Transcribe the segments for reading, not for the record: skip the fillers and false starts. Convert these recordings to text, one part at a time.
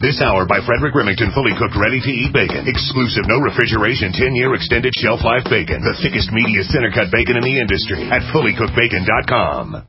This hour by Frederick Remington, fully cooked, ready-to-eat bacon. Exclusive, no refrigeration, 10-year extended shelf life bacon. The thickest, meatiest, center-cut bacon in the industry at fullycookedbacon.com.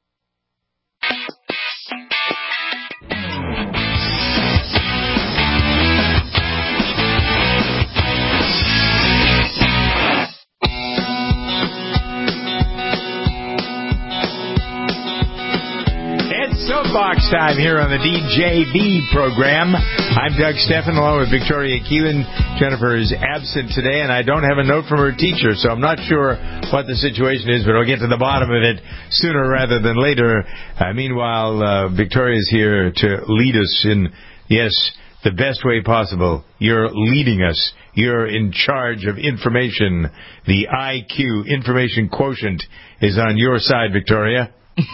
Soapbox time here on the DJB program. I'm Doug Steffen along with Victoria Keelan. Jennifer is absent today, and I don't have a note from her teacher, so I'm not sure what the situation is, but I'll get to the bottom of it sooner rather than later. Meanwhile, Victoria's here to lead us in, yes, the best way possible. You're leading us. You're in charge of information. The IQ, information quotient, is on your side, Victoria.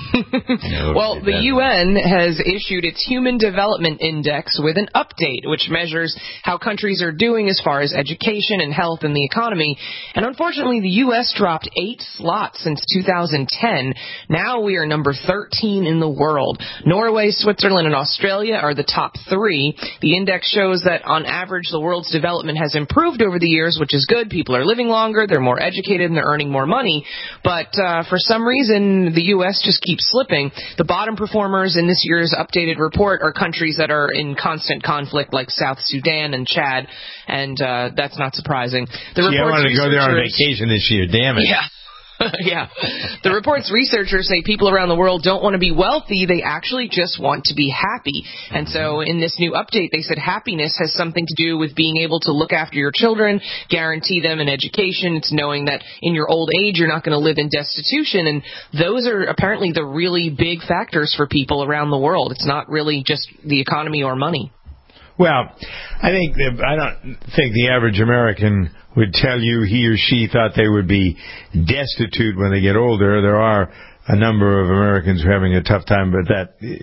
Well, the UN has issued its Human Development Index with an update, which measures how countries are doing as far as education and health and the economy. And unfortunately, the U.S. dropped 8 slots since 2010. Now we are number 13 in the world. Norway, Switzerland, and Australia are the top 3. The index shows that, on average, the world's development has improved over the years, which is good. People are living longer, they're more educated, and they're earning more money. But for some reason, the U.S. just keeps slipping. The bottom performers in this year's updated report are countries that are in constant conflict, like South Sudan and Chad, and that's not surprising. I wanted to go there on vacation this year, damn it. Yeah. Yeah. The report's researchers say people around the world don't want to be wealthy, they actually just want to be happy. And so in this new update, they said happiness has something to do with being able to look after your children, guarantee them an education. It's knowing that in your old age you're not going to live in destitution. And those are apparently the really big factors for people around the world. It's not really just the economy or money. Well, I don't think the average American would tell you he or she thought they would be destitute when they get older. There are a number of Americans who are having a tough time, but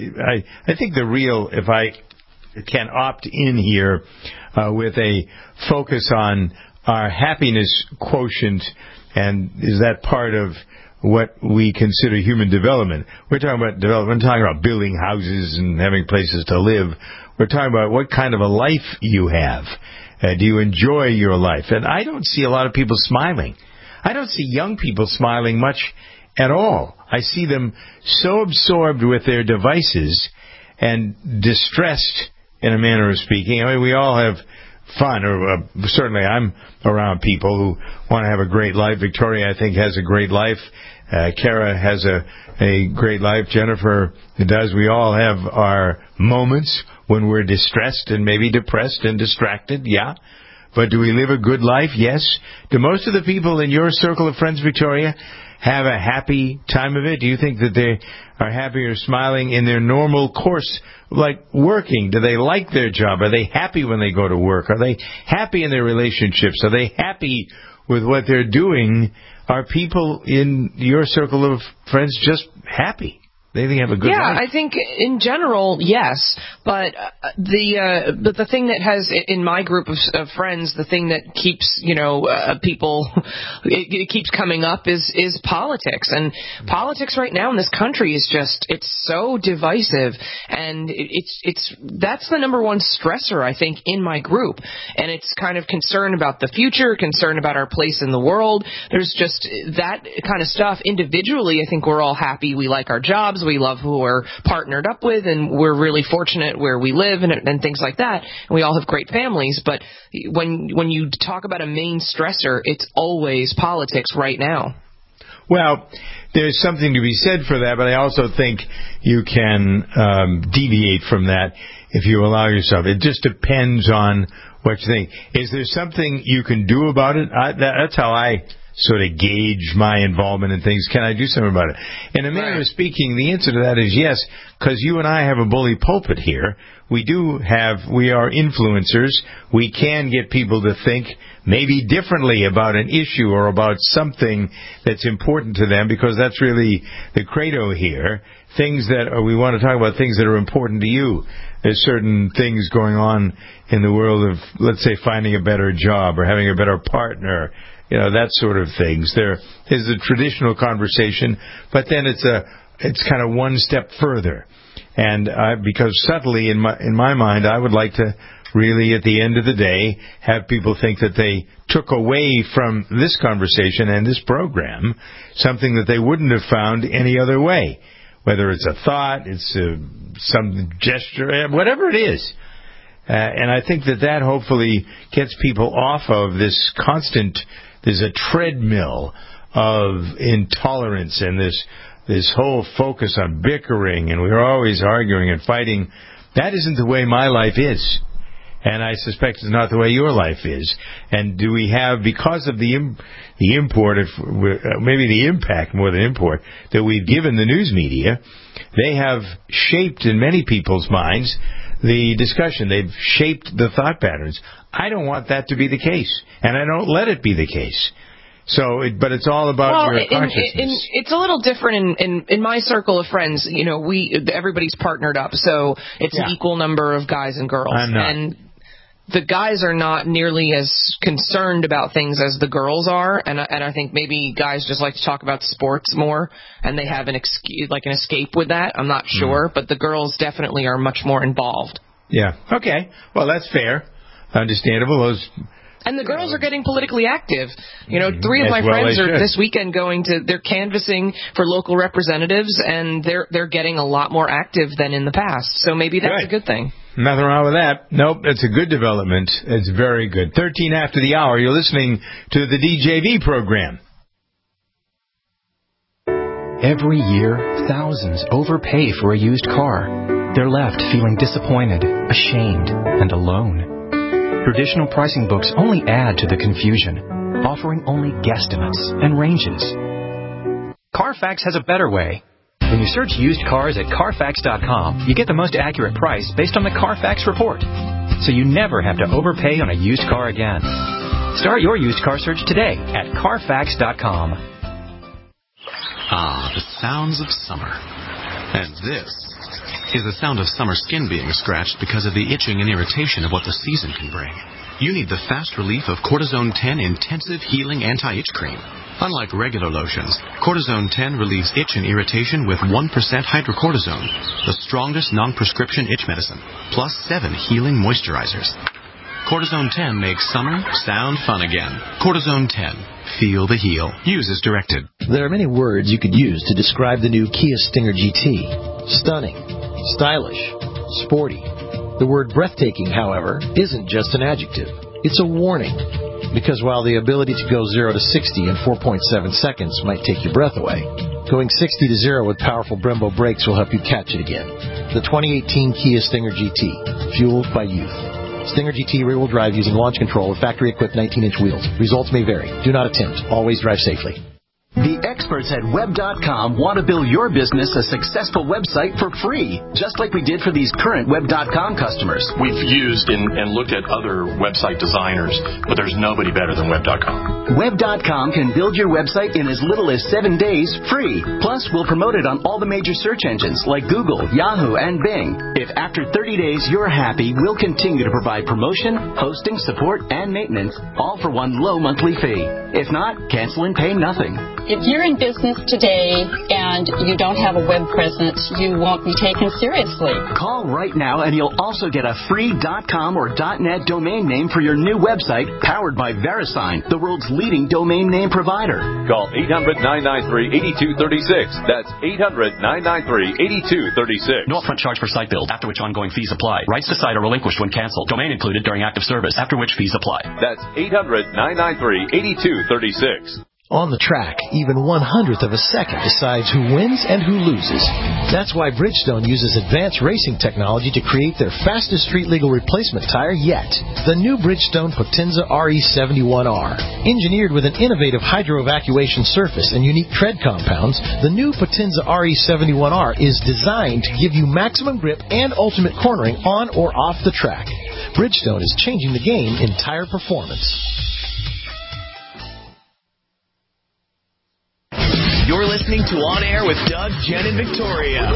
I think the real, if I can opt in here with a focus on our happiness quotient, and is that part of what we consider human development? We're talking about development, we're talking about building houses and having places to live. We're talking about what kind of a life you have. Do you enjoy your life? And I don't see a lot of people smiling. I don't see young people smiling much at all. I see them so absorbed with their devices and distressed, in a manner of speaking. I mean, we all have fun, or certainly I'm around people who want to have a great life. Victoria, I think, has a great life. Kara has a great life. Jennifer does. We all have our moments when we're distressed and maybe depressed and distracted, yeah. But do we live a good life? Yes. Do most of the people in your circle of friends, Victoria, have a happy time of it? Do you think that they are happy or smiling in their normal course, like working? Do they like their job? Are they happy when they go to work? Are they happy in their relationships? Are they happy with what they're doing? Are people in your circle of friends just happy? They have a good life. Yeah, I think in general, yes. But the thing that has, in my group of friends, the thing that keeps, people, it keeps coming up is politics. And politics right now in this country is just, it's so divisive. And that's the number one stressor, I think, in my group. And it's kind of concern about the future, concern about our place in the world. There's just that kind of stuff. Individually, I think we're all happy. We like our jobs. We love who we're partnered up with, and we're really fortunate where we live and things like that. And we all have great families. But when you talk about a main stressor, it's always politics right now. Well, there's something to be said for that, but I also think you can deviate from that if you allow yourself. It just depends on what you think. Is there something you can do about it? That's how I sort of gauge my involvement in things. Can I do something about it? In a manner of speaking, the answer to that is yes, because you and I have a bully pulpit here. We are influencers. We can get people to think maybe differently about an issue or about something that's important to them, because that's really the credo here. Things that we want to talk about, things that are important to you. There's certain things going on in the world of, let's say, finding a better job or having a better partner, that sort of things. There is a traditional conversation, but then it's kind of one step further. And because subtly, in my mind, I would like to really, at the end of the day, have people think that they took away from this conversation and this program something that they wouldn't have found any other way. Whether it's a thought, it's some gesture, whatever it is. And I think that hopefully gets people off of this constant, there's a treadmill of intolerance and this whole focus on bickering, and we're always arguing and fighting. That isn't the way my life is. And I suspect it's not the way your life is. And do we have, because of the import, maybe the impact more than import, that we've given the news media, they have shaped in many people's minds the discussion. They've shaped the thought patterns. I don't want that to be the case, and I don't let it be the case. So, but it's all about your consciousness. It's a little different in my circle of friends. You know, everybody's partnered up, so it's an equal number of guys and girls. I'm not. And the guys are not nearly as concerned about things as the girls are, and I think maybe guys just like to talk about sports more, and they have an escape with that. I'm not sure, but the girls definitely are much more involved. Yeah. Okay. Well, that's fair. Understandable. And the girls are getting politically active. You know, 3 of my friends are this weekend they're canvassing for local representatives, and they're getting a lot more active than in the past. So maybe that's a good thing. Nothing wrong with that. Nope, it's a good development. It's very good. 13 after the hour, you're listening to the DJV program. Every year, thousands overpay for a used car. They're left feeling disappointed, ashamed, and alone. Traditional pricing books only add to the confusion, offering only guesstimates and ranges. Carfax has a better way. When you search used cars at Carfax.com, you get the most accurate price based on the Carfax report. So you never have to overpay on a used car again. Start your used car search today at Carfax.com. Ah, the sounds of summer. And this is the sound of summer skin being scratched because of the itching and irritation of what the season can bring. You need the fast relief of Cortisone 10 Intensive Healing Anti-Itch Cream. Unlike regular lotions, Cortisone 10 relieves itch and irritation with 1% hydrocortisone, the strongest non-prescription itch medicine, plus 7 healing moisturizers. Cortisone 10 makes summer sound fun again. Cortisone 10. Feel the heal. Use as directed. There are many words you could use to describe the new Kia Stinger GT. Stunning, stylish, sporty. The word breathtaking, however, isn't just an adjective. It's a warning. Because while the ability to go 0 to 60 in 4.7 seconds might take your breath away, going 60 to 0 with powerful Brembo brakes will help you catch it again. The 2018 Kia Stinger GT, fueled by youth. Stinger GT rear-wheel drive using launch control with factory-equipped 19-inch wheels. Results may vary. Do not attempt. Always drive safely. The experts at Web.com want to build your business a successful website for free, just like we did for these current Web.com customers. We've used and looked at other website designers, but there's nobody better than Web.com. Web.com can build your website in as little as 7 days free. Plus, we'll promote it on all the major search engines like Google, Yahoo, and Bing. If after 30 days you're happy, we'll continue to provide promotion, hosting, support, and maintenance, all for one low monthly fee. If not, cancel and pay nothing. If you're in business today and you don't have a web presence, you won't be taken seriously. Call right now and you'll also get a free .com or .net domain name for your new website powered by VeriSign, the world's leading domain name provider. Call 800-993-8236. That's 800-993-8236. No upfront charge for site build, after which ongoing fees apply. Rights to site are relinquished when canceled. Domain included during active service, after which fees apply. That's 800-993-8236. On the track, even 1/100th of a second decides who wins and who loses. That's why Bridgestone uses advanced racing technology to create their fastest street-legal replacement tire yet. The new Bridgestone Potenza RE71R. Engineered with an innovative hydro-evacuation surface and unique tread compounds, the new Potenza RE71R is designed to give you maximum grip and ultimate cornering on or off the track. Bridgestone is changing the game in tire performance. You're listening to On Air with Doug, Jen, and Victoria.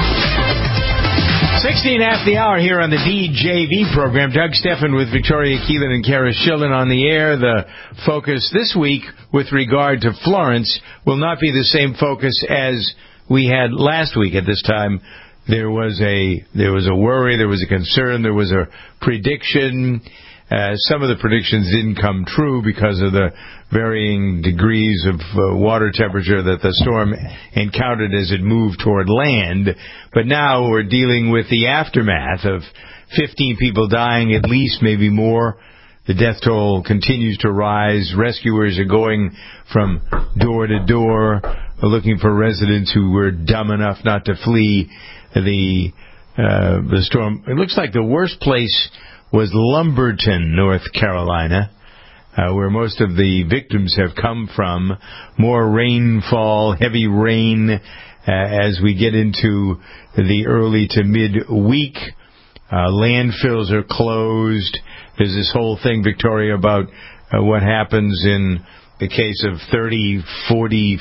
16 after the hour here on the DJV program. Doug Steffen with Victoria Keelan and Kara Schillen on the air. The focus this week with regard to Florence will not be the same focus as we had last week at this time. there was a worry, there was a concern, there was a prediction. Some of the predictions didn't come true because of the varying degrees of water temperature that the storm encountered as it moved toward land. But now we're dealing with the aftermath of 15 people dying, at least, maybe more. The death toll continues to rise. Rescuers are going from door to door looking for residents who were dumb enough not to flee the storm. It looks like the worst place was Lumberton, North Carolina, where most of the victims have come from. More rainfall, heavy rain as we get into the early to mid-week. Landfills are closed. There's this whole thing, Victoria, about what happens in the case of 30, 40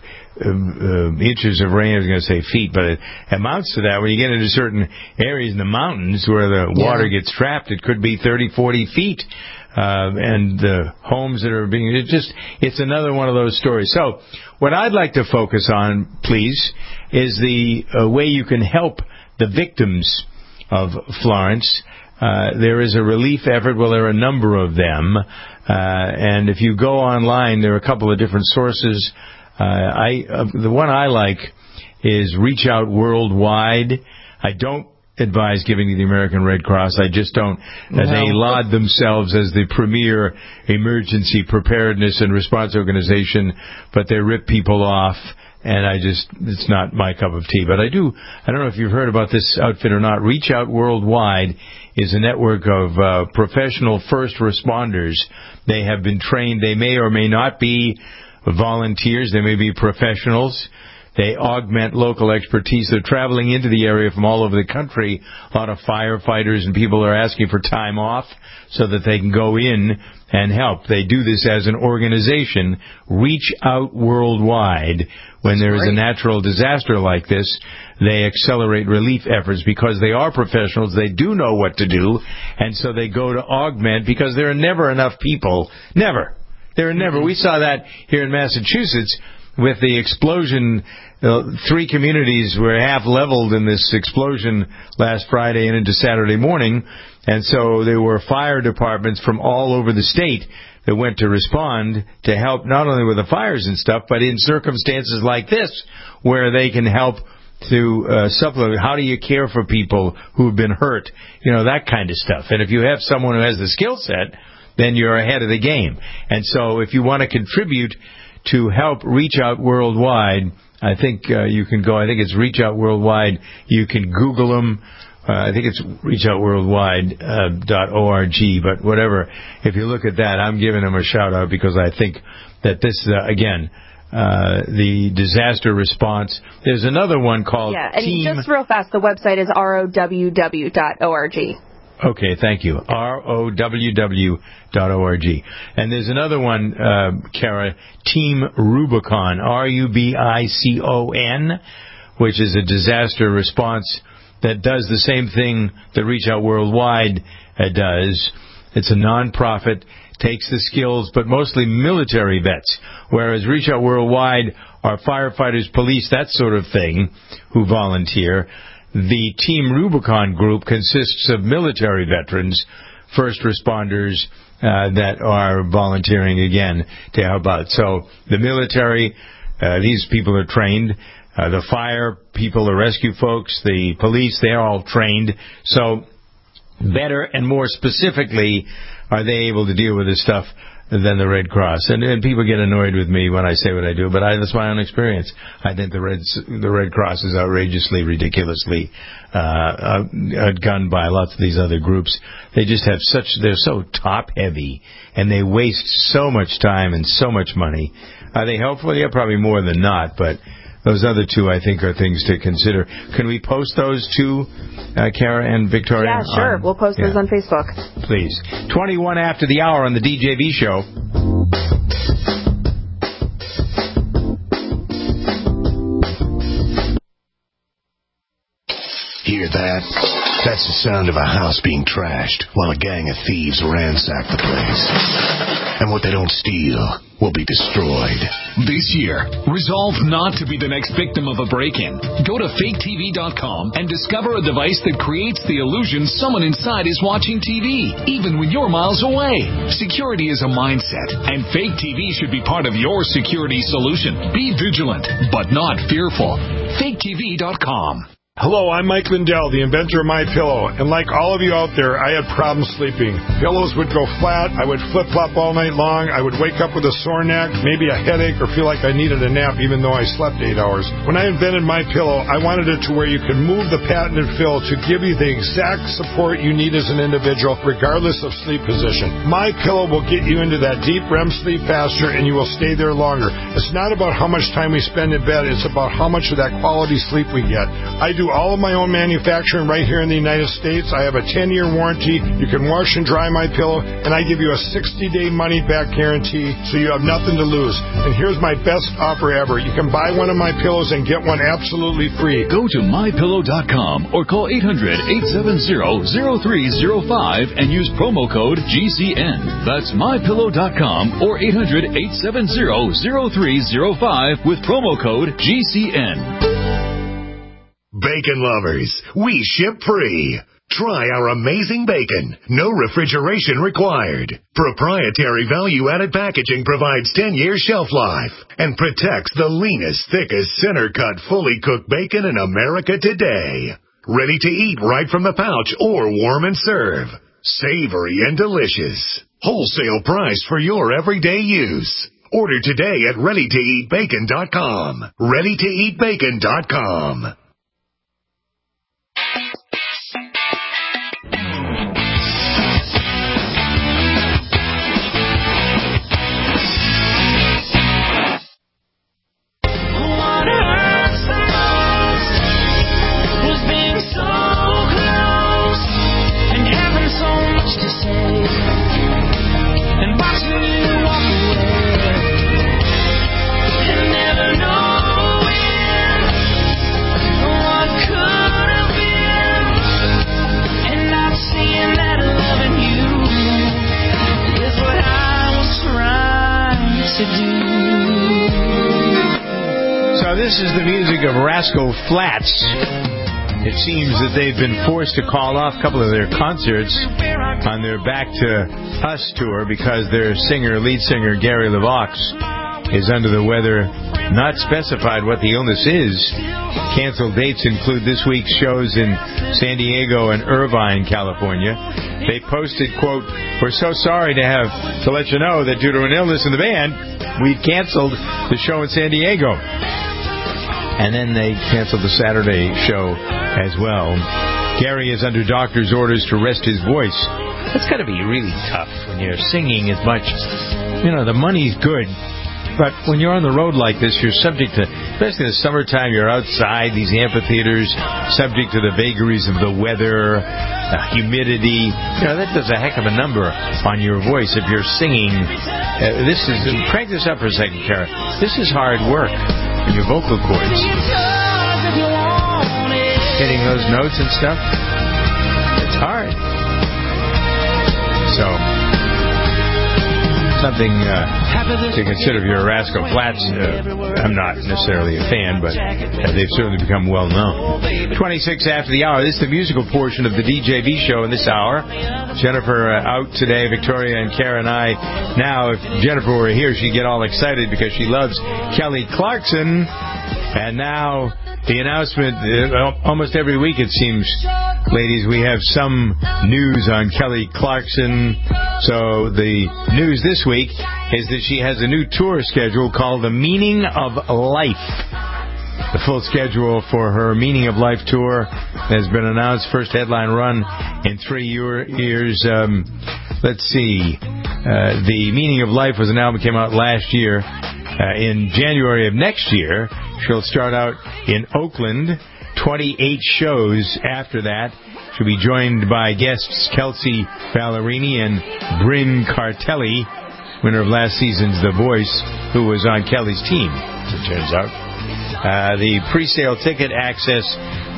inches of rain. I was going to say feet, but it amounts to that. When you get into certain areas in the mountains where the water gets trapped, it could be 30, 40 feet. And the homes that are being... It's another one of those stories. So what I'd like to focus on, please, is the way you can help the victims of Florence. There is a relief effort. Well, there are a number of them. And if you go online, there are a couple of different sources. The one I like is Reach Out Worldwide. I don't advise giving to the American Red Cross. I just don't. No. They laud themselves as the premier emergency preparedness and response organization, but they rip people off. And it's not my cup of tea. But I don't know if you've heard about this outfit or not. Reach Out Worldwide is a network of professional first responders. They have been trained. They may or may not be volunteers. They may be professionals. They augment local expertise. They're traveling into the area from all over the country. A lot of firefighters and people are asking for time off so that they can go in and help. They do this as an organization, Reach Out Worldwide. When there is a natural disaster like this, they accelerate relief efforts because they are professionals. They do know what to do, and so they go to augment because there are never enough people. Never. There are never. We saw that here in Massachusetts with the explosion. 3 communities were half leveled in this explosion last Friday and into Saturday morning, and so there were fire departments from all over the state that went to respond to help not only with the fires and stuff, but in circumstances like this where they can help to supplement. How do you care for people who have been hurt? That kind of stuff. And if you have someone who has the skill set, then you're ahead of the game. And so if you want to contribute to help Reach Out Worldwide, I think you can go. I think it's Reach Out Worldwide. You can Google them. I think it's reachoutworldwide.org, but whatever. If you look at that, I'm giving them a shout-out because I think that this, again, the disaster response. There's another one called Team... just real fast, the website is roww.org. Okay, thank you. roww.org. And there's another one, Kara, Team Rubicon, Rubicon, which is a disaster response that does the same thing that Reach Out Worldwide does. It's a non-profit, takes the skills, but mostly military vets, whereas Reach Out Worldwide are firefighters, police, that sort of thing, who volunteer. The Team Rubicon group consists of military veterans, first responders that are volunteering again to help out. So the military, these people are trained. The fire people, the rescue folks, the police, they're all trained. So better and more specifically are they able to deal with this stuff than the Red Cross. And people get annoyed with me when I say what I do, but that's my own experience. I think the Red Cross is outrageously, ridiculously outgunned by lots of these other groups. They just have they're so top-heavy, and they waste so much time and so much money. Are they helpful? Yeah, probably more than not, but those other two, I think, are things to consider. Can we post those two, Kara and Victoria? Yeah, sure. We'll post those on Facebook. Please. 21 after the hour on the DJV show. Hear that? That's the sound of a house being trashed while a gang of thieves ransack the place. And what they don't steal will be destroyed. This year, resolve not to be the next victim of a break-in. Go to faketv.com and discover a device that creates the illusion someone inside is watching TV, even when you're miles away. Security is a mindset, and Fake TV should be part of your security solution. Be vigilant, but not fearful. faketv.com. Hello, I'm Mike Lindell, the inventor of MyPillow, and like all of you out there, I had problems sleeping. Pillows would go flat, I would flip-flop all night long, I would wake up with a sore neck, maybe a headache, or feel like I needed a nap even though I slept 8 hours. When I invented MyPillow, I wanted it to where you could move the patented fill to give you the exact support you need as an individual, regardless of sleep position. MyPillow will get you into that deep REM sleep faster, and you will stay there longer. It's not about how much time we spend in bed, it's about how much of that quality sleep we get. I do all of my own manufacturing right here in the United States. I have a 10-year warranty. You can wash and dry my pillow, and I give you a 60-day money-back guarantee, so you have nothing to lose. And here's my best offer ever. You can buy one of my pillows and get one absolutely free. Go to mypillow.com or call 800-870-0305 and use promo code GCN. That's mypillow.com or 800-870-0305 with promo code GCN. Bacon lovers, we ship free. Try our amazing bacon. No refrigeration required. Proprietary value-added packaging provides 10-year shelf life and protects the leanest, thickest, center-cut, fully cooked bacon in America today. Ready to eat right from the pouch or warm and serve. Savory and delicious. Wholesale price for your everyday use. Order today at ReadyToEatBacon.com. ReadyToEatBacon.com. So this is the music of Rascal Flatts. It seems that they've been forced to call off a couple of their concerts on their Back to Us tour because their lead singer, Gary LeVox, is under the weather. Not specified what the illness is. Canceled dates include this week's shows in San Diego and Irvine, California. They posted, quote, "We're so sorry to have to let you know that due to an illness in the band, we've canceled the show in San Diego." And then they canceled the Saturday show as well. Gary is under doctor's orders to rest his voice. That's got to be really tough when you're singing as much. You know, the money's good, but when you're on the road like this, you're subject to, especially in the summertime, you're outside these amphitheaters, subject to the vagaries of the weather, humidity. You know, that does a heck of a number on your voice if you're singing. Crank this up for a second, Kara. This is hard work in your vocal cords. Hitting those notes and stuff, it's hard. So, something to consider if you're a Rascal Flatts. I'm not necessarily a fan, but they've certainly become well known. 26 after the hour. This is the musical portion of the DJV show in this hour. Jennifer out today, Victoria and Kara and I. Now, if Jennifer were here, she'd get all excited because she loves Kelly Clarkson. And now, the announcement, almost every week it seems, ladies, we have some news on Kelly Clarkson. So the news this week is that she has a new tour schedule called The Meaning of Life. The full schedule for her Meaning of Life tour has been announced. First headline run in 3 years. Let's see. The Meaning of Life was an album that came out last year. In January of next year, she'll start out in Oakland. 28 shows after that. She'll be joined by guests Kelsey Ballerini and Bryn Cartelli, winner of last season's The Voice, who was on Kelly's team, as it turns out. The pre-sale ticket access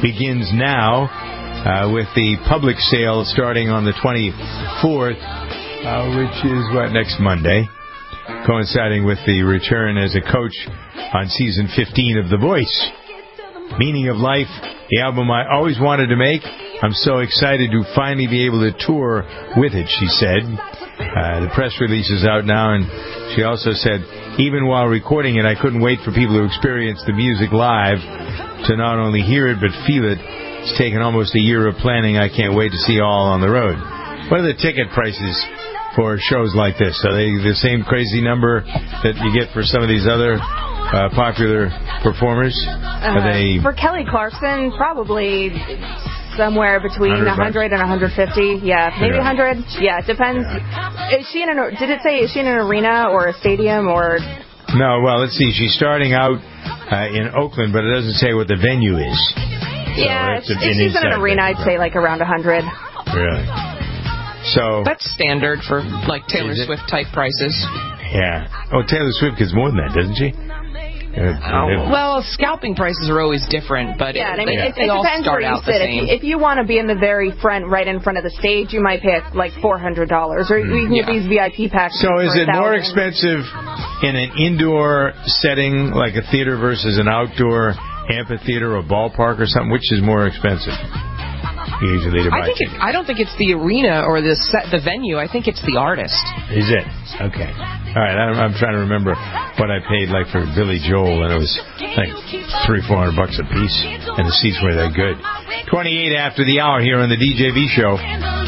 begins now with the public sale starting on the 24th, which is, next Monday, coinciding with the return as a coach on season 15 of The Voice. Meaning of Life, the album I always wanted to make. I'm so excited to finally be able to tour with it, she said. The press release is out now, and she also said, even while recording it, I couldn't wait for people to experience the music live, to not only hear it, but feel it. It's taken almost a year of planning. I can't wait to see all on the road. What are the ticket prices for shows like this? Are they the same crazy number that you get for some of these other popular performers? Are they for Kelly Clarkson, probably somewhere between 100 and 150. Yeah, maybe 100. Yeah, it depends. Yeah. Is she in is she in an arena or a stadium or? No, well, let's see. She's starting out in Oakland, but it doesn't say what the venue is. Yeah, so if she's in an arena, I'd say like around 100. Really? So that's standard for like Taylor Swift type prices. Yeah. Oh, Taylor Swift gets more than that, doesn't she? Well, scalping prices are always different, but they all start out the same. If you want to be in the very front, right in front of the stage, you might pay like $400, or you can get these VIP packages. So is it more expensive in an indoor setting, like a theater, versus an outdoor amphitheater or ballpark or something? Which is more expensive? Usually to buy. I don't think it's the arena or the venue. I think it's the artist. Is it? Okay. All right. I'm trying to remember what I paid like for Billy Joel, and it was like $300-400 a piece, and the seats were that good. 28 after the hour here on the DJV show.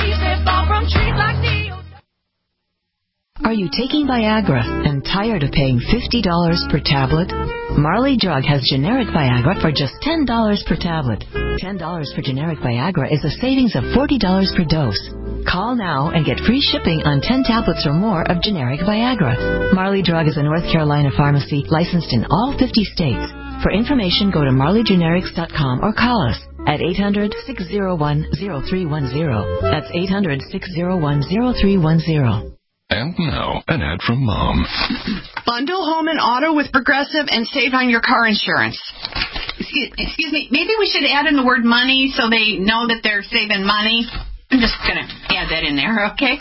Are you taking Viagra and tired of paying $50 per tablet? Marley Drug has generic Viagra for just $10 per tablet. $10 for generic Viagra is a savings of $40 per dose. Call now and get free shipping on 10 tablets or more of generic Viagra. Marley Drug is a North Carolina pharmacy licensed in all 50 states. For information, go to marleygenerics.com or call us at 800-601-0310. That's 800-601-0310. And now, an ad from Mom. Bundle home and auto with Progressive and save on your car insurance. Excuse me, maybe we should add in the word money so they know that they're saving money. I'm just going to add that in there, okay?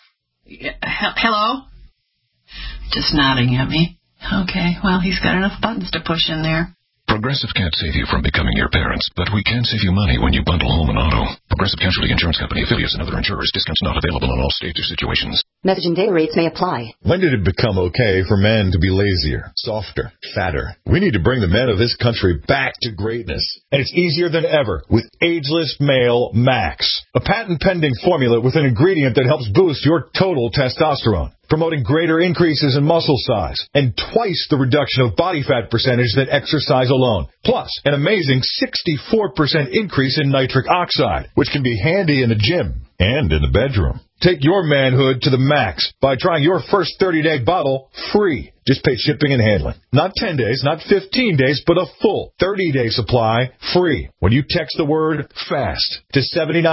Hello? Just nodding at me. Okay, well, he's got enough buttons to push in there. Progressive can't save you from becoming your parents, but we can save you money when you bundle home and auto. Progressive Casualty Insurance Company, affiliates, and other insurers. Discounts not available in all states or situations. Message and data rates may apply. When did it become okay for men to be lazier, softer, fatter? We need to bring the men of this country back to greatness. And it's easier than ever with Ageless Male Max, a patent-pending formula with an ingredient that helps boost your total testosterone, promoting greater increases in muscle size and twice the reduction of body fat percentage than exercise alone. Plus, an amazing 64% increase in nitric oxide, which can be handy in the gym and in the bedroom. Take your manhood to the max by trying your first 30-day bottle free. Just pay shipping and handling. Not 10 days, not 15 days, but a full 30-day supply free when you text the word FAST to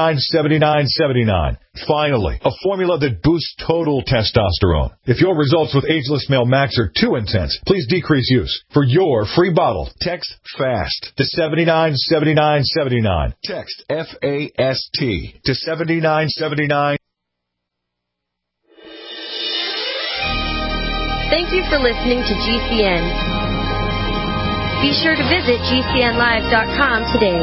797979. Finally, a formula that boosts total testosterone. If your results with Ageless Male Max are too intense, please decrease use. For your free bottle, text FAST to 797979. Text FAST to 7979. Thank you for listening to GCN. Be sure to visit GCNlive.com today.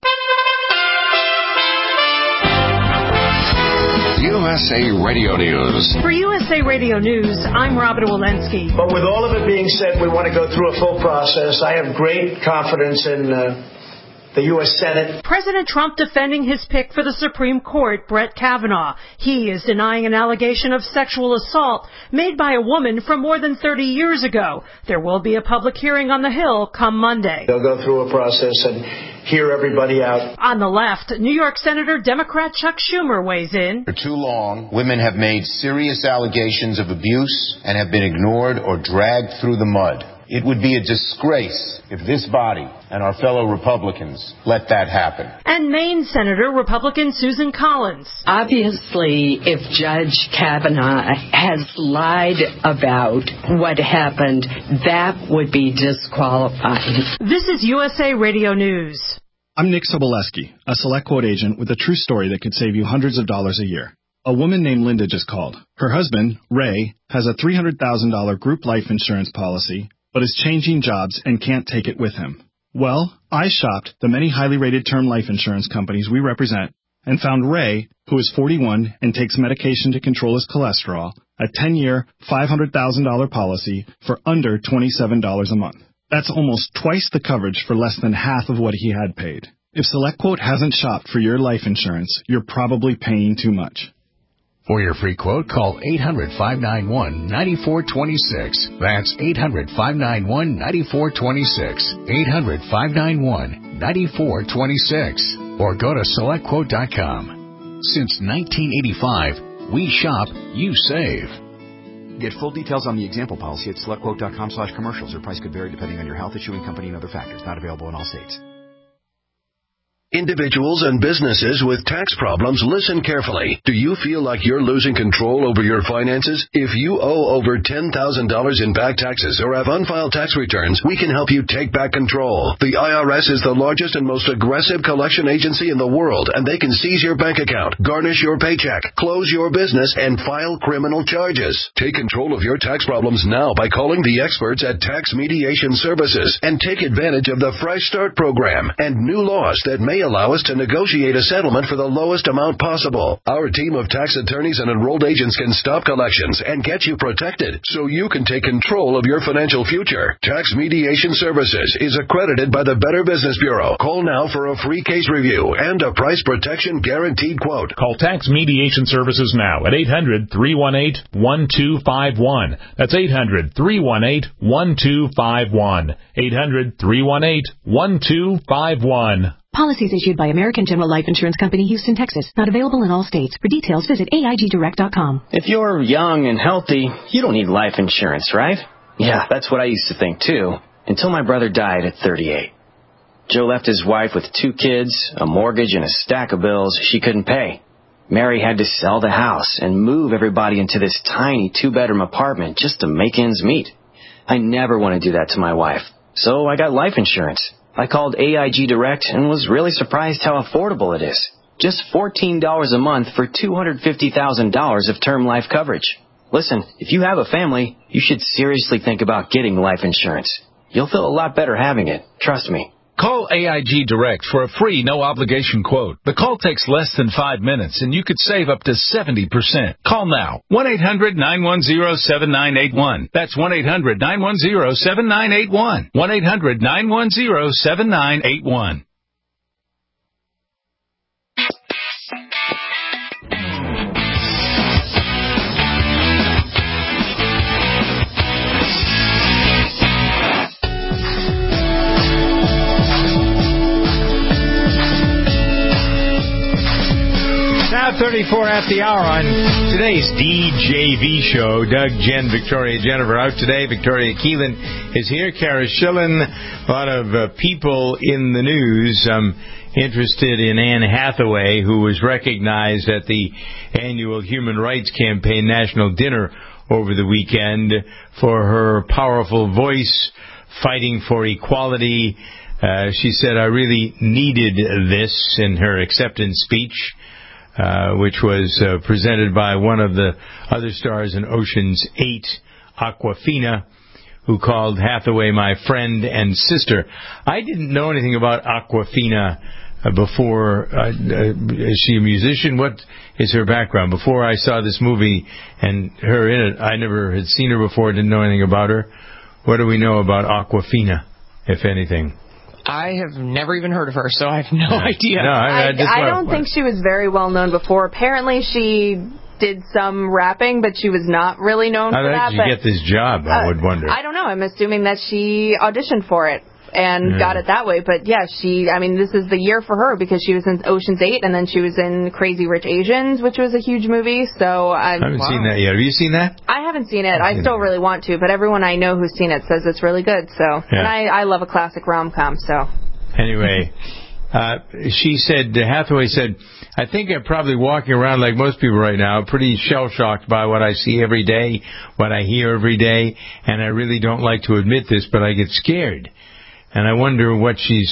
USA Radio News. For USA Radio News, I'm Robin Walensky. But with all of it being said, we want to go through a full process. I have great confidence in the U.S. Senate. President Trump defending his pick for the Supreme Court, Brett Kavanaugh. He is denying an allegation of sexual assault made by a woman from more than 30 years ago. There will be a public hearing on the Hill come Monday. They'll go through a process and hear everybody out. On the left, New York Senator Democrat Chuck Schumer weighs in. For too long, women have made serious allegations of abuse and have been ignored or dragged through the mud. It would be a disgrace if this body and our fellow Republicans let that happen. And Maine Senator Republican Susan Collins. Obviously, if Judge Kavanaugh has lied about what happened, that would be disqualifying. This is USA Radio News. I'm Nick Soboleski, a Select Quote agent with a true story that could save you hundreds of dollars a year. A woman named Linda just called. Her husband, Ray, has a $300,000 group life insurance policy, but is changing jobs and can't take it with him. Well, I shopped the many highly rated term life insurance companies we represent and found Ray, who is 41 and takes medication to control his cholesterol, a 10-year, $500,000 policy for under $27 a month. That's almost twice the coverage for less than half of what he had paid. If SelectQuote hasn't shopped for your life insurance, you're probably paying too much. For your free quote, call 800-591-9426. That's 800-591-9426. 800-591-9426. Or go to SelectQuote.com. Since 1985, we shop, you save. Get full details on the example policy at SelectQuote.com/commercials. Your price could vary depending on your health, issuing company, and other factors. Not available in all states. Individuals and businesses with tax problems, listen carefully. Do you feel like you're losing control over your finances? If you owe over $10,000 in back taxes or have unfiled tax returns, we can help you take back control. The IRS is the largest and most aggressive collection agency in the world, and they can seize your bank account, garnish your paycheck, close your business, and file criminal charges. Take control of your tax problems now by calling the experts at Tax Mediation Services and take advantage of the Fresh Start program and new laws that may allow us to negotiate a settlement for the lowest amount possible. Our team of tax attorneys and enrolled agents can stop collections and get you protected so you can take control of your financial future. Tax Mediation Services is accredited by the Better Business Bureau. Call now for a free case review and a price protection guaranteed quote. Call Tax Mediation Services now at 800-318-1251. That's 800-318-1251. 800-318-1251. Policies issued by American General Life Insurance Company, Houston, Texas. Not available in all states. For details, visit AIGDirect.com. If you're young and healthy, you don't need life insurance, right? Yeah, that's what I used to think, too, until my brother died at 38. Joe left his wife with 2 kids, a mortgage, and a stack of bills she couldn't pay. Mary had to sell the house and move everybody into this tiny 2-bedroom apartment just to make ends meet. I never want to do that to my wife, so I got life insurance. I called AIG Direct and was really surprised how affordable it is. Just $14 a month for $250,000 of term life coverage. Listen, if you have a family, you should seriously think about getting life insurance. You'll feel a lot better having it. Trust me. Call AIG Direct for a free, no-obligation quote. The call takes less than 5 minutes, and you could save up to 70%. Call now. 1-800-910-7981. That's 1-800-910-7981. 1-800-910-7981. Now 34 at the hour on today's DJV show. Doug, Jen, Victoria, Jennifer out today. Victoria Keelan is here. Kara Schillen. A lot of people in the news interested in Anne Hathaway, who was recognized at the annual Human Rights Campaign National Dinner over the weekend for her powerful voice fighting for equality. She said, I really needed this in her acceptance speech. Which was presented by one of the other stars in Ocean's 8, Awkwafina, who called Hathaway my friend and sister. I didn't know anything about Awkwafina before. Is she a musician? What is her background? Before I saw this movie and her in it, I never had seen her before, didn't know anything about her. What do we know about Awkwafina, if anything? I have never even heard of her, so I have no idea. No, I don't think she was very well known before. Apparently, she did some rapping, but she was not really known for that. How did you get this job, I would wonder? I don't know. I'm assuming that she auditioned for it and got it that way. But, yeah, this is the year for her because she was in Ocean's 8, and then she was in Crazy Rich Asians, which was a huge movie. So I haven't seen that yet. Have you seen that? I haven't seen it. I still really want to, but everyone I know who's seen it says it's really good. So, and I love a classic rom-com, so. Anyway, Hathaway said, I think I'm probably walking around like most people right now, pretty shell-shocked by what I see every day, what I hear every day, and I really don't like to admit this, but I get scared. And I wonder what she's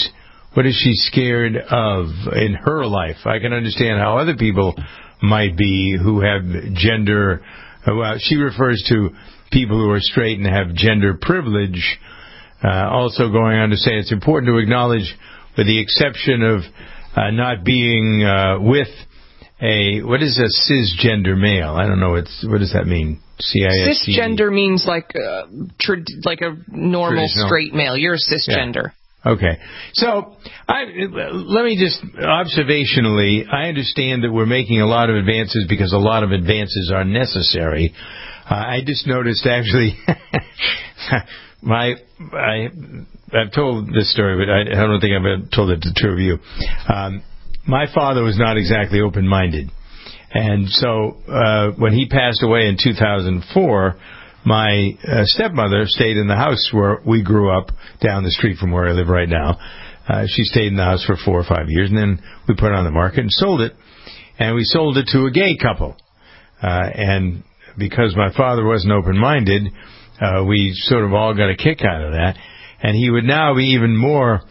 What is she scared of in her life? I can understand how other people might be who have gender. Well, she refers to people who are straight and have gender privilege. Also going on to say it's important to acknowledge, with the exception of not being with what is a cisgender male? I don't know. What does that mean? C-I-S-T-E. Cisgender means like a normal straight male. You're a cisgender. Yeah. Okay. So, let me just, observationally, I understand that we're making a lot of advances because a lot of advances are necessary. I just noticed, actually, I've told this story, but I don't think I've ever told it to two of you. My father was not exactly open-minded. And so, when he passed away in 2004, my stepmother stayed in the house where we grew up, down the street from where I live right now. She stayed in the house for 4 or 5 years, and then we put it on the market and sold it. And we sold it to a gay couple. And because my father wasn't open-minded, we sort of all got a kick out of that. And he would now be even more,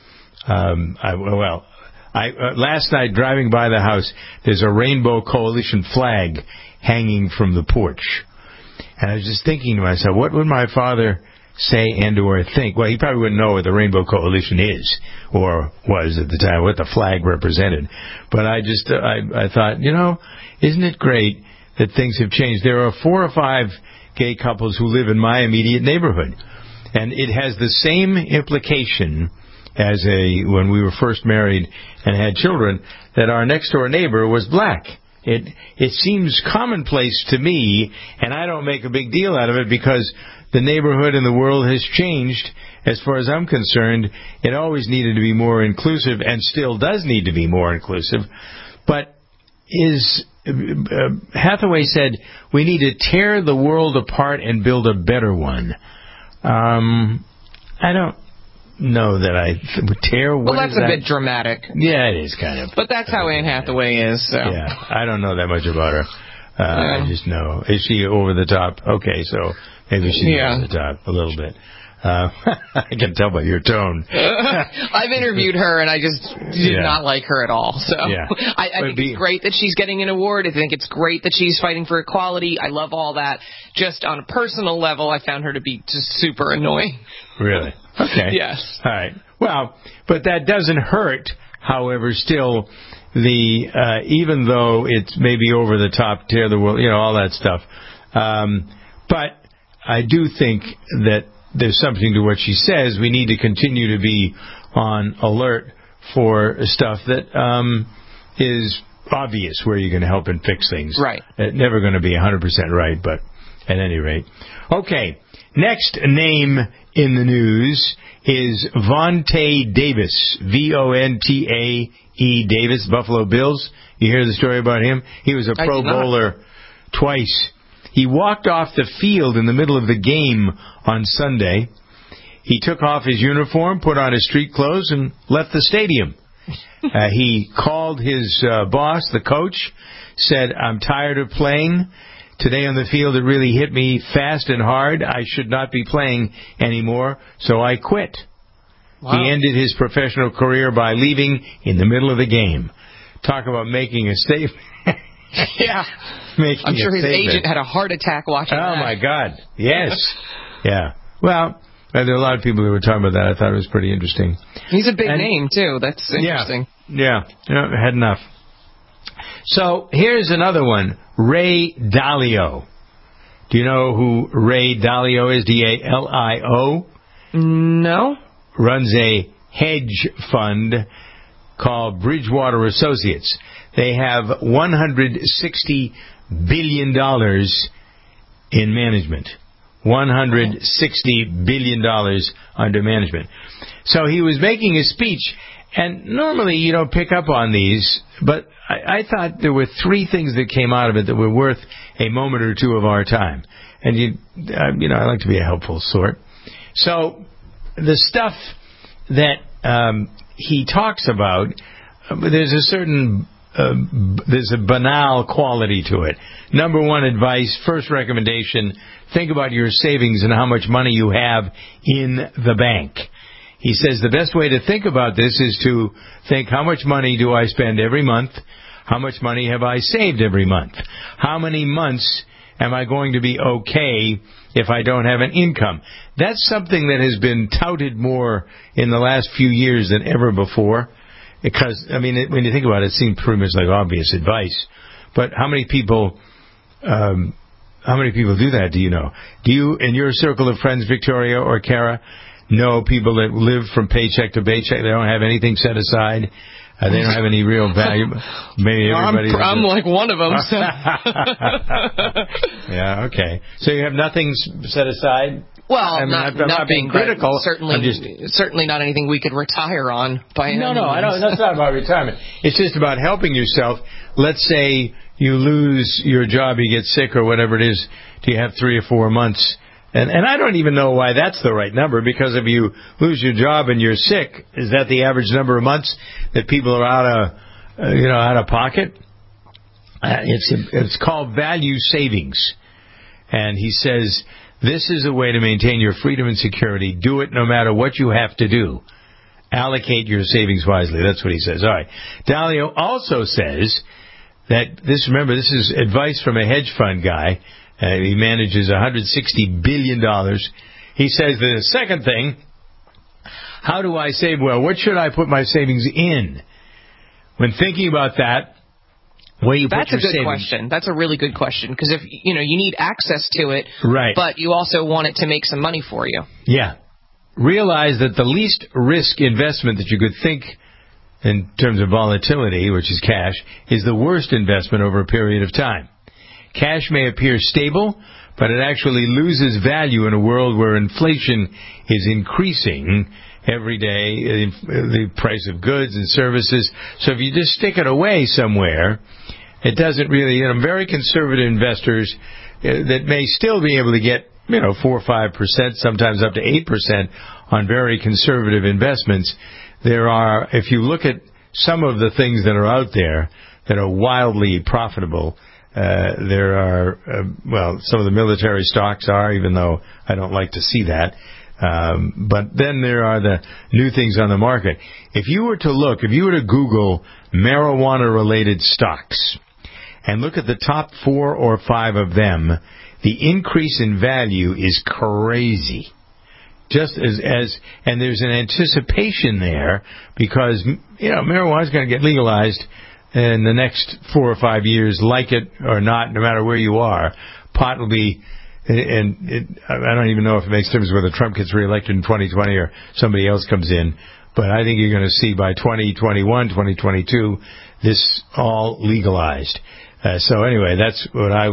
last night, driving by the house, there's a Rainbow Coalition flag hanging from the porch. And I was just thinking to myself, what would my father say and or think? Well, he probably wouldn't know what the Rainbow Coalition is, or was at the time, what the flag represented. But I thought, isn't it great that things have changed? There are 4 or 5 gay couples who live in my immediate neighborhood. And it has the same implication as when we were first married and had children, that our next door neighbor was black. It seems commonplace to me, and I don't make a big deal out of it because the neighborhood and the world has changed. As far as I'm concerned, it always needed to be more inclusive and still does need to be more inclusive. But Hathaway said, we need to tear the world apart and build a better one. I don't know that I would tear. Well, that's a bit dramatic. Yeah, it is kind of. But that's how Anne Hathaway is. So. Yeah, I don't know that much about her. I just know. Is she over the top? Okay, so maybe she's over the top a little bit. I can tell by your tone. I've interviewed her, and I just did not like her at all. So I think it's great that she's getting an award. I think it's great that she's fighting for equality. I love all that. Just on a personal level, I found her to be just super annoying. Really? Okay. Yes. All right. Well, but that doesn't hurt. However, still, even though it's maybe over the top, tear the world, all that stuff. But I do think that there's something to what she says. We need to continue to be on alert for stuff that is obvious where you're going to help and fix things. Right. Never going to be 100% right, but at any rate. Okay. Next name in the news is Vontae Davis. V-O-N-T-A-E Davis, Buffalo Bills. You hear the story about him? He was a Pro Bowler twice. He walked off the field in the middle of the game on Sunday. He took off his uniform, put on his street clothes, and left the stadium. He called his boss, the coach, said, "I'm tired of playing. Today on the field it really hit me fast and hard. I should not be playing anymore, so I quit." Wow. He ended his professional career by leaving in the middle of the game. Talk about making a statement. Yeah. I'm sure his agent had a heart attack watching that. Oh, my God. Yes. Yeah. Well, there are a lot of people who were talking about that. I thought it was pretty interesting. He's a big name, too. That's interesting. Yeah. Had enough. So, here's another one. Ray Dalio. Do you know who Ray Dalio is? D-A-L-I-O? No. Runs a hedge fund called Bridgewater Associates. They have $160 billion in management. $160 billion under management. So he was making a speech, and normally you don't pick up on these, but I thought there were 3 things that came out of it that were worth a moment or two of our time. And, I like to be a helpful sort. So the stuff that he talks about, there's a certain... there's a banal quality to it. Number 1 advice, first recommendation, think about your savings and how much money you have in the bank. He says the best way to think about this is to think, how much money do I spend every month? How much money have I saved every month? How many months am I going to be okay if I don't have an income? That's something that has been touted more in the last few years than ever before. Because, I mean, when you think about it, it seems pretty much like obvious advice. But how many people do that, do you know? Do you, in your circle of friends, Victoria or Kara, know people that live from paycheck to paycheck? They don't have anything set aside. They don't have any real value. Maybe everybody. I'm like one of them. So. Yeah. Okay. So you have nothing set aside. Well, I'm not being critical. Certainly not anything we could retire on by any means. No, I don't. That's not about retirement. It's just about helping yourself. Let's say you lose your job, you get sick or whatever it is. Do you have 3 or 4 months? And I don't even know why that's the right number, because if you lose your job and you're sick, is that the average number of months that people are out of pocket? It's called value savings. And he says, this is a way to maintain your freedom and security. Do it no matter what you have to do. Allocate your savings wisely. That's what he says. All right. Dalio also says that remember, this is advice from a hedge fund guy. He manages $160 billion. He says the second thing, how do I save well? What should I put my savings in? When thinking about that, where you put your savings? That's a good question. That's a really good question, because if you need access to it, right, but you also want it to make some money for you. Yeah. Realize that the least risk investment that you could think in terms of volatility, which is cash, is the worst investment over a period of time. Cash may appear stable, but it actually loses value in a world where inflation is increasing every day, the price of goods and services. So if you just stick it away somewhere, it doesn't really, very conservative investors that may still be able to get, 4 or 5%, sometimes up to 8% on very conservative investments. If you look at some of the things that are out there that are wildly profitable, there are, some of the military stocks are, even though I don't like to see that. But then there are the new things on the market. If you were to Google marijuana-related stocks and look at the top 4 or 5 of them, the increase in value is crazy. Just and there's an anticipation there because, marijuana is going to get legalized in the next 4 or 5 years, like it or not, no matter where you are. Pot will be, I don't even know if it makes difference whether Trump gets reelected in 2020 or somebody else comes in, but I think you're going to see by 2021, 2022, this all legalized. So anyway, that's what I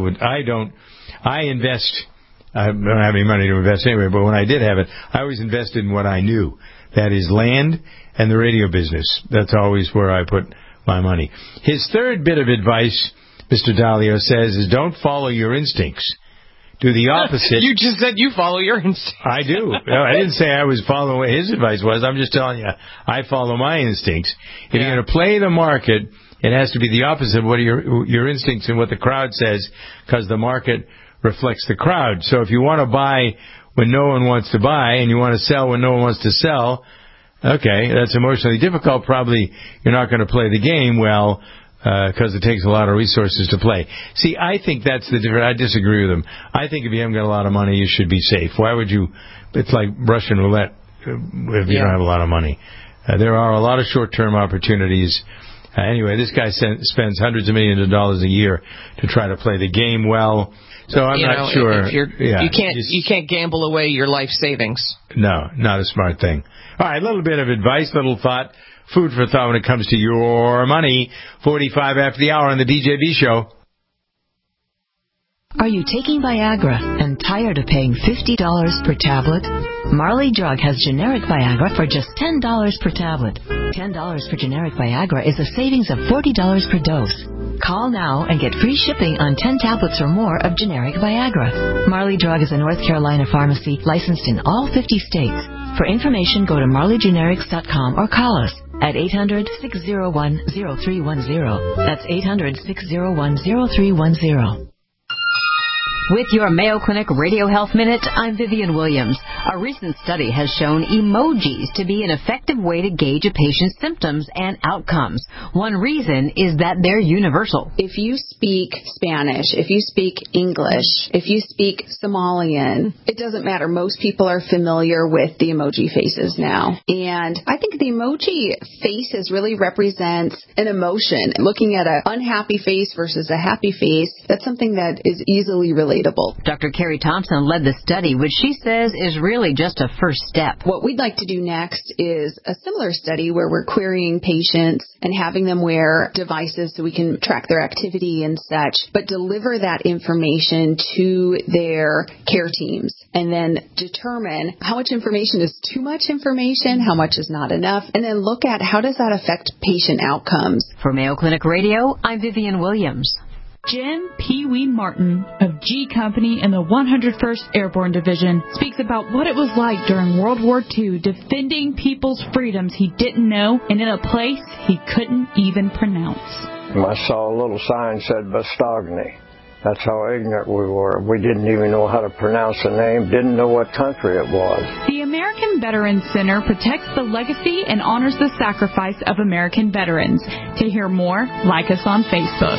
invest. I don't have any money to invest anyway, but when I did have it, I always invested in what I knew. That is land and the radio business. That's always where I put my money. His third bit of advice, Mr. Dalio says, is don't follow your instincts. Do the opposite. You just said you follow your instincts. I do. No, I didn't say I was following what his advice was. I'm just telling you, I follow my instincts. If you're going to play the market, it has to be the opposite of what are your instincts and what the crowd says, because the market reflects the crowd. So if you want to buy when no one wants to buy and you want to sell when no one wants to sell, okay, that's emotionally difficult. Probably you're not going to play the game well because it takes a lot of resources to play. See, I think that's the difference. I disagree with him. I think if you haven't got a lot of money, you should be safe. Why would you? It's like Russian roulette if you don't have a lot of money. There are a lot of short-term opportunities. Anyway, this guy spends hundreds of millions of dollars a year to try to play the game well. So I'm not sure. You can't gamble away your life savings. No, not a smart thing. All right, a little bit of advice, little thought, food for thought when it comes to your money. 45 after the hour on the DJB show. Are you taking Viagra and tired of paying $50 per tablet? Marley Drug has generic Viagra for just $10 per tablet. $10 for generic Viagra is a savings of $40 per dose. Call now and get free shipping on 10 tablets or more of generic Viagra. Marley Drug is a North Carolina pharmacy licensed in all 50 states. For information, go to marleygenerics.com or call us at 800-601-0310. That's 800-601-0310. With your Mayo Clinic Radio Health Minute, I'm Vivian Williams. A recent study has shown emojis to be an effective way to gauge a patient's symptoms and outcomes. One reason is that they're universal. If you speak Spanish, if you speak English, if you speak Somalian, it doesn't matter. Most people are familiar with the emoji faces now. And I think the emoji faces really represents an emotion. Looking at an unhappy face versus a happy face, that's something that is easily relatable. Dr. Carrie Thompson led the study, which she says is really just a first step. What we'd like to do next is a similar study where we're querying patients and having them wear devices so we can track their activity and such, but deliver that information to their care teams and then determine how much information is too much information, how much is not enough, and then look at how does that affect patient outcomes. For Mayo Clinic Radio, I'm Vivian Williams. Jim Pee Wee Martin of G Company in the 101st Airborne Division speaks about what it was like during World War II defending people's freedoms he didn't know and in a place he couldn't even pronounce. I saw a little sign said Bastogny. That's how ignorant we were. We didn't even know how to pronounce the name, didn't know what country it was. The American Veterans Center protects the legacy and honors the sacrifice of American veterans. To hear more, like us on Facebook.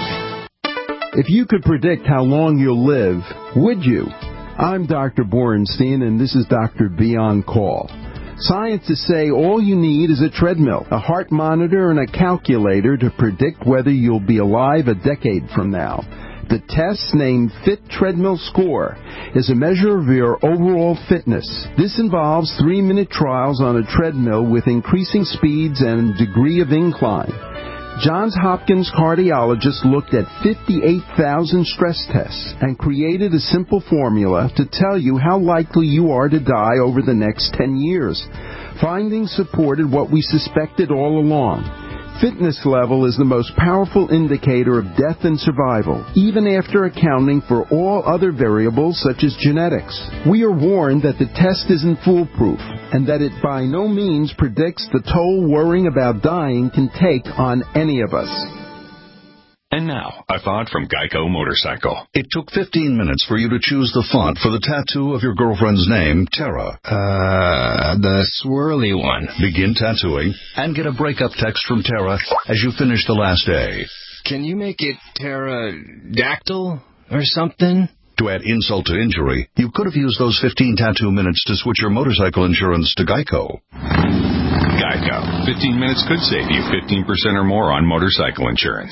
If you could predict how long you'll live, would you? I'm Dr. Borenstein, and this is Dr. B on Call. Scientists say all you need is a treadmill, a heart monitor, and a calculator to predict whether you'll be alive a decade from now. The test, named Fit Treadmill Score, is a measure of your overall fitness. This involves 3-minute trials on a treadmill with increasing speeds and degree of incline. Johns Hopkins cardiologists looked at 58,000 stress tests and created a simple formula to tell you how likely you are to die over the next 10 years. Findings supported what we suspected all along. Fitness level is the most powerful indicator of death and survival, even after accounting for all other variables such as genetics. We are warned that the test isn't foolproof and that it by no means predicts the toll worrying about dying can take on any of us. And now, a thought from Geico Motorcycle. It took 15 minutes for you to choose the font for the tattoo of your girlfriend's name, Tara. The swirly one. Begin tattooing and get a breakup text from Tara as you finish the last A. Can you make it pterodactyl or something? To add insult to injury, you could have used those 15 tattoo minutes to switch your motorcycle insurance to Geico. Geico. 15 minutes could save you 15% or more on motorcycle insurance.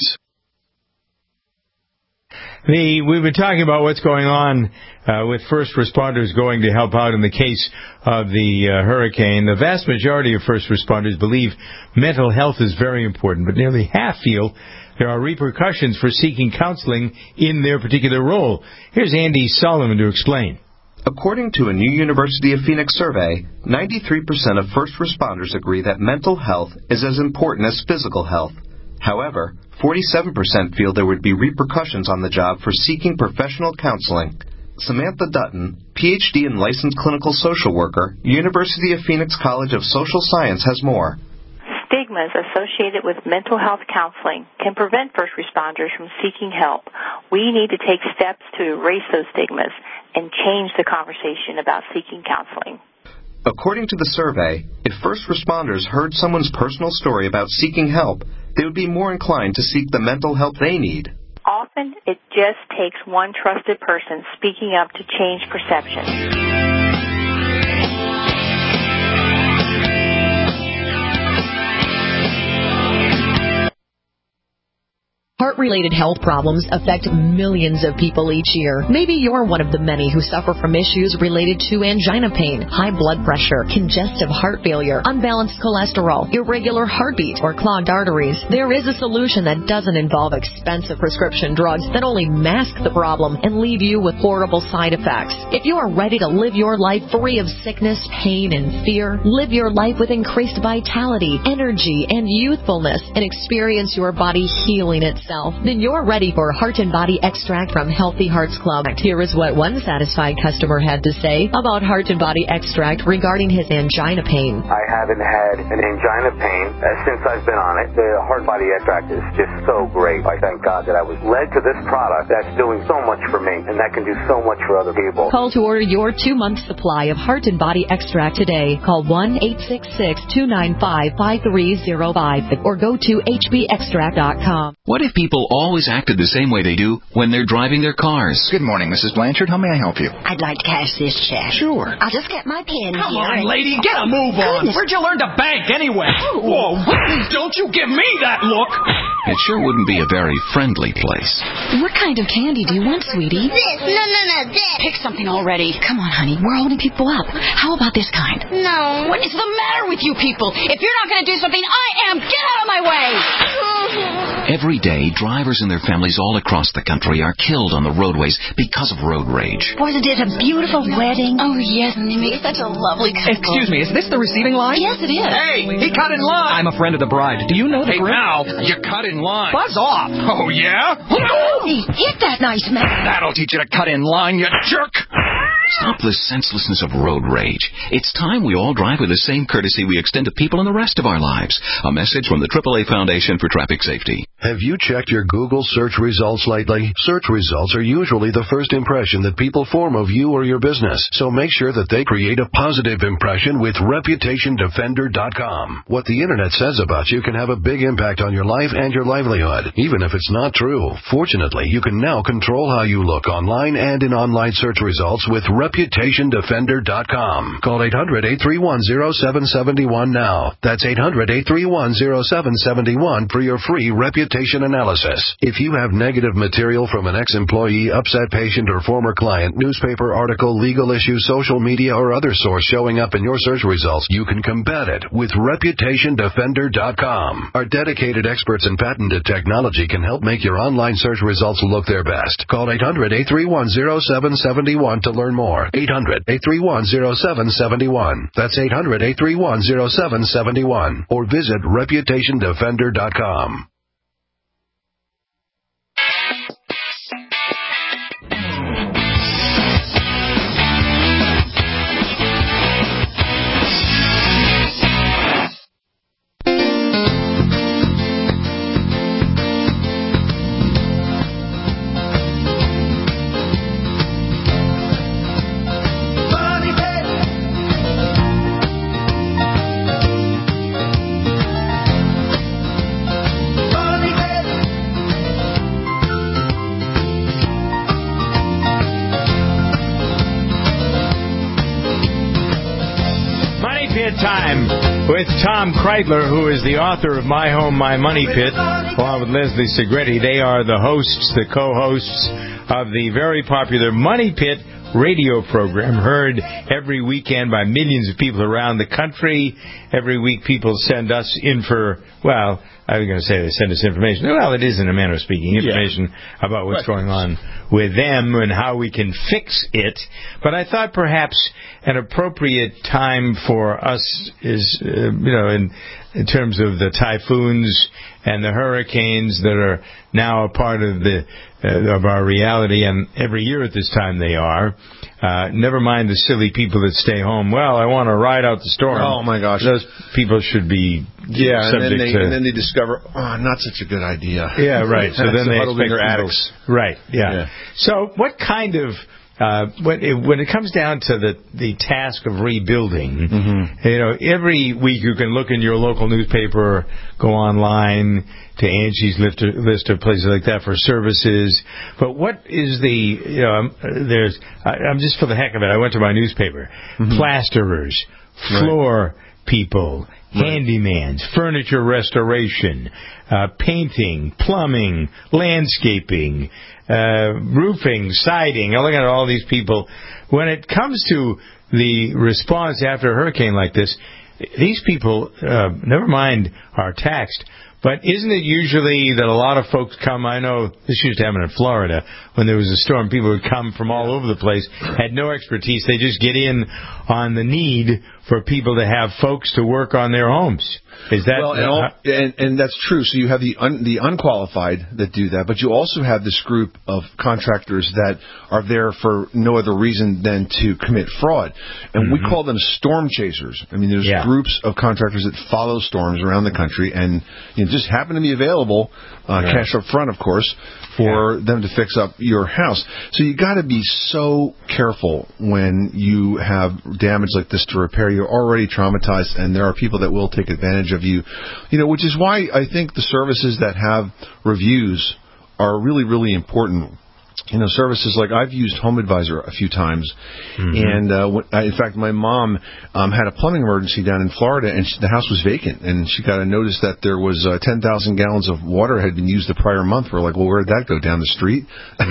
We've been talking about what's going on with first responders going to help out in the case of the hurricane. The vast majority of first responders believe mental health is very important, but nearly half feel there are repercussions for seeking counseling in their particular role. Here's Andy Solomon to explain. According to a new University of Phoenix survey, 93% of first responders agree that mental health is as important as physical health. However, 47% feel there would be repercussions on the job for seeking professional counseling. Samantha Dutton, Ph.D. and licensed clinical social worker, University of Phoenix College of Social Science, has more. Stigmas associated with mental health counseling can prevent first responders from seeking help. We need to take steps to erase those stigmas and change the conversation about seeking counseling. According to the survey, if first responders heard someone's personal story about seeking help, they would be more inclined to seek the mental help they need. Often, it just takes one trusted person speaking up to change perception. Heart-related health problems affect millions of people each year. Maybe you're one of the many who suffer from issues related to angina pain, high blood pressure, congestive heart failure, unbalanced cholesterol, irregular heartbeat, or clogged arteries. There is a solution that doesn't involve expensive prescription drugs that only mask the problem and leave you with horrible side effects. If you are ready to live your life free of sickness, pain, and fear, live your life with increased vitality, energy, and youthfulness, and experience your body healing itself, then you're ready for Heart and Body Extract from Healthy Hearts Club. Here is what one satisfied customer had to say about Heart and Body Extract regarding his angina pain. I haven't had an angina pain since I've been on it. The Heart Body Extract is just so great. I thank God that I was led to this product that's doing so much for me and that can do so much for other people. Call to order your 2-month supply of Heart and Body Extract today. Call 1-866-295-5305 or go to hbextract.com. What if people always acted the same way they do when they're driving their cars? Good morning, Mrs. Blanchard. How may I help you? I'd like to cash this check. Sure. I'll just get my pen Come here. on, lady, get a move on. Where'd you learn to bank anyway? Whoa, don't you give me that look. It sure wouldn't be a very friendly place. What kind of candy do you want, sweetie? This. No, this. Pick something already. Come on, honey. We're holding people up. How about this kind? No. What is the matter with you people? If you're not going to do something, I am. Get out of my way. Every day, drivers and their families all across the country are killed on the roadways because of road rage. Wasn't it a beautiful wedding? Oh, yes, and they made such a lovely couple. Excuse me, is this the receiving line? Yes, it is. Hey, he cut in line. I'm a friend of the bride. Do you know the groom? Now, you cut in line. Buzz off. Oh, yeah? Hey, hit that nice man. That'll teach you to cut in line, you jerk. Stop the senselessness of road rage. It's time we all drive with the same courtesy we extend to people in the rest of our lives. A message from the AAA Foundation for Traffic Safety. Have you checked your Google search results lately? Search results are usually the first impression that people form of you or your business, so make sure that they create a positive impression with ReputationDefender.com. What the Internet says about you can have a big impact on your life and your livelihood, even if it's not true. Fortunately, you can now control how you look online and in online search results with ReputationDefender.com. Call 800-831-0771 now. That's 800-831-0771 for your free reputation analysis. If you have negative material from an ex-employee, upset patient, or former client, newspaper article, legal issue, social media, or other source showing up in your search results, you can combat it with ReputationDefender.com. Our dedicated experts in patented technology can help make your online search results look their best. Call 800-831-0771 to learn more. 800-831-0771. That's 800-831-0771. Or visit ReputationDefender.com. Time with Tom Kreidler, who is the author of My Home, My Money Pit, along with Leslie Segretti. They are the hosts, the co-hosts of the very popular Money Pit radio program, heard every weekend by millions of people around the country. Every week people send us in for, well, I was going to say they send us information. Well, it is in a manner of speaking, information about what's going on with them and how we can fix it. But I thought perhaps an appropriate time for us is, in terms of the typhoons and the hurricanes that are now a part of of our reality, and every year at this time they are. Never mind the silly people that stay home. Well, I want to ride out the storm. Oh my gosh, those people should be subject and then they discover, not such a good idea. Yeah, right. So then they huddled in their attics. Right. Yeah. So what kind of when it comes down to the task of rebuilding, every week you can look in your local newspaper, go online to Angie's list of places like that for services. But what is I'm just for the heck of it, I went to my newspaper. Plasterers, floor people, handymans, furniture restoration, painting, plumbing, landscaping, roofing, siding. I look at all these people. When it comes to the response after a hurricane like this, these people, never mind, are taxed. But isn't it usually that a lot of folks come, I know this used to happen in Florida, when there was a storm, people would come from all over the place, had no expertise, they just get in on the need for people to have folks to work on their homes. Is that and that's true. So you have the unqualified that do that, but you also have this group of contractors that are there for no other reason than to commit fraud, and we call them storm chasers. I mean, there's groups of contractors that follow storms around the country, and just happen to be available, cash up front, of course, for them to fix up your house. So you got to be so careful when you have damage like this to repair. You're already traumatized, and there are people that will take advantage of you. Which is why I think the services that have reviews are really, really important. Services like I've used Home Advisor a few times, and in fact, my mom had a plumbing emergency down in Florida, and the house was vacant, and she got a notice that there was 10,000 gallons of water had been used the prior month. We're like, well, where did that go? Down the street?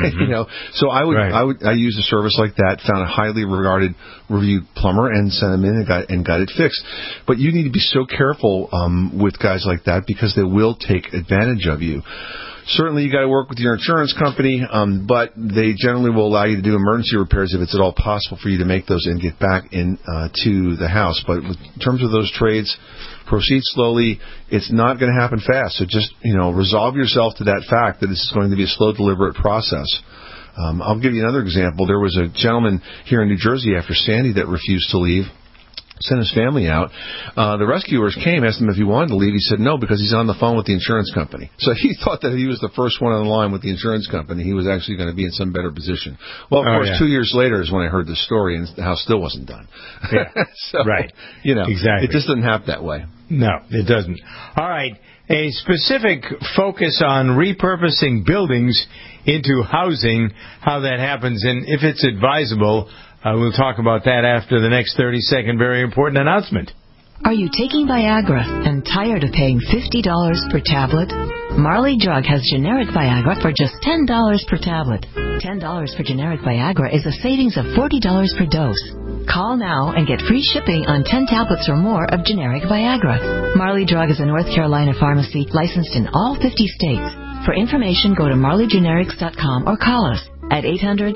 So I used a service like that, found a highly regarded reviewed plumber, and sent them in and got it fixed. But you need to be so careful with guys like that, because they will take advantage of you. Certainly, you got to work with your insurance company, but they generally will allow you to do emergency repairs if it's at all possible for you to make those and get back in to the house. But in terms of those trades, proceed slowly. It's not going to happen fast. So just resolve yourself to that fact that this is going to be a slow, deliberate process. I'll give you another example. There was a gentleman here in New Jersey after Sandy that refused to leave. Sent his family out. The rescuers came, asked him if he wanted to leave. He said no, because he's on the phone with the insurance company. So he thought that he was the first one on the line with the insurance company. He was actually going to be in some better position. Well, of course, 2 years later is when I heard the story, and the house still wasn't done. Yeah. Exactly. It just doesn't happen that way. No, it doesn't. All right. A specific focus on repurposing buildings into housing, how that happens, and if it's advisable. We'll talk about that after the next 30-second very important announcement. Are you taking Viagra and tired of paying $50 per tablet? Marley Drug has generic Viagra for just $10 per tablet. $10 for generic Viagra is a savings of $40 per dose. Call now and get free shipping on 10 tablets or more of generic Viagra. Marley Drug is a North Carolina pharmacy licensed in all 50 states. For information, go to marleygenerics.com or call us at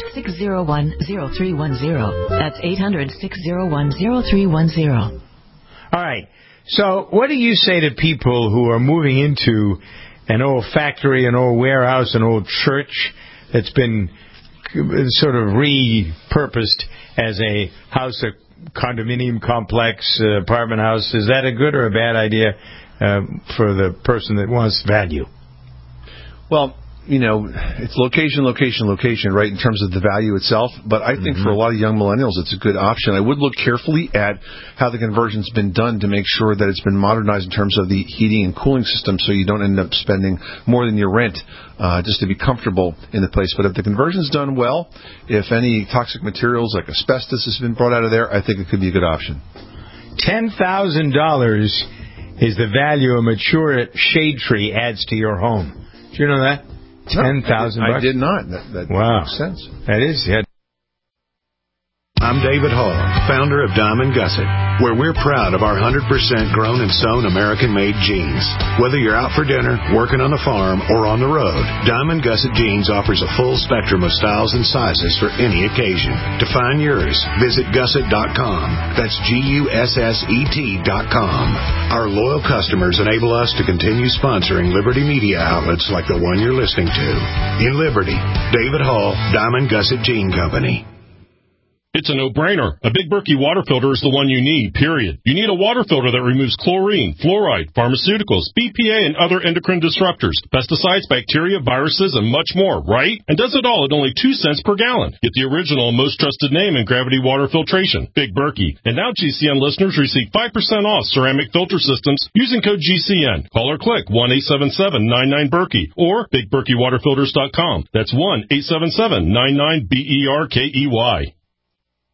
800-601-0310. That's 800-601-0310. All right. So what do you say to people who are moving into an old factory, an old warehouse, an old church that's been sort of repurposed as a house, a condominium complex, apartment house? Is that a good or a bad idea for the person that wants value? Well, it's location, right, in terms of the value itself. But I think for a lot of young millennials, it's a good option. I would look carefully at how the conversion's been done to make sure that it's been modernized in terms of the heating and cooling system, so you don't end up spending more than your rent just to be comfortable in the place. But if the conversion's done well, if any toxic materials like asbestos has been brought out of there, I think it could be a good option. $10,000 is the value a mature shade tree adds to your home. Do you know that? $10,000. I did not. That makes sense. That is, yeah. I'm David Hall, founder of Diamond Gusset, where we're proud of our 100% grown and sewn American-made jeans. Whether you're out for dinner, working on the farm, or on the road, Diamond Gusset Jeans offers a full spectrum of styles and sizes for any occasion. To find yours, visit gusset.com. That's GUSSET.com. Our loyal customers enable us to continue sponsoring Liberty media outlets like the one you're listening to. In Liberty, David Hall, Diamond Gusset Jean Company. It's a no-brainer. A Big Berkey water filter is the one you need, period. You need a water filter that removes chlorine, fluoride, pharmaceuticals, BPA, and other endocrine disruptors, pesticides, bacteria, viruses, and much more, right? And does it all at only 2 cents per gallon. Get the original and most trusted name in gravity water filtration, Big Berkey. And now GCN listeners receive 5% off ceramic filter systems using code GCN. Call or click 1-877-99-BERKEY or BigBerkeyWaterFilters.com. That's 1-877-99-BERKEY.